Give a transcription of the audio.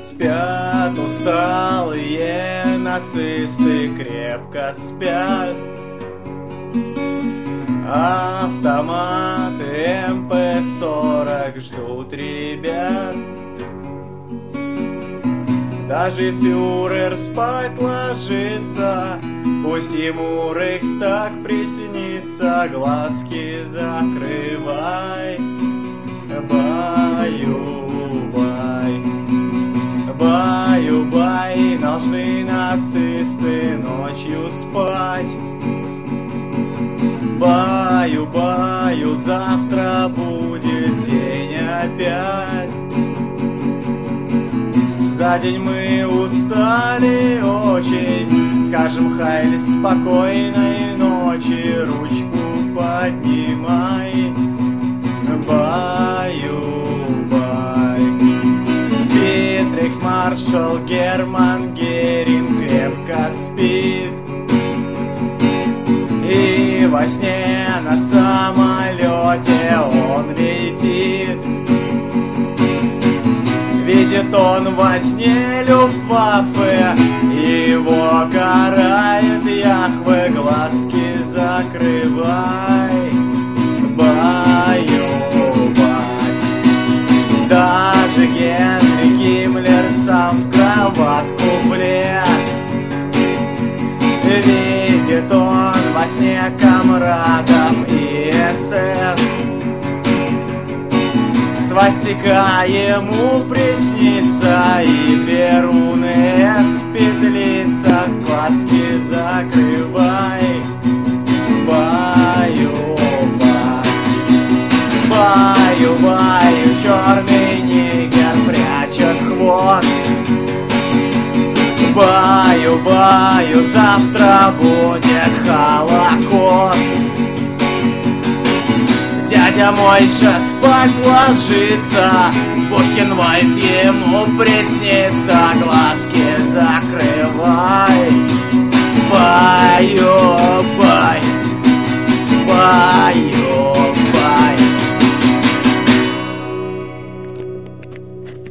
Спят усталые нацисты, крепко спят. Автоматы МП-40 ждут ребят. Даже фюрер спать ложится, пусть ему Рейхстаг приснится. Глазки закрывай, баю-бай, баю-бай. Должны нацисты ночью спать. Баю-баю, завтра будет день опять. За день мы устали очень, скажем хайль спокойной ночи. Ручку поднимай, баю-бай. Спит рейхсмаршал Герман Геринг, крепко спит. И во сне на самолете он летит. Видит он во сне Люфтваффе, его карает Яхве. Глазки закрывай, баю-бай. Даже Генри Гиммлер сам в кроватку влез. Видит он во сне комрадов и СС. Свастика ему приснится и две руны С в петлицах. Глазки закрывай, баю-бай, баю-баю. Черный нигер прячет хвост. Баю-баю, завтра будет Холокост. Дядя мой сейчас спать ложится, Бухенвальд ему приснится. Глазки закрывай,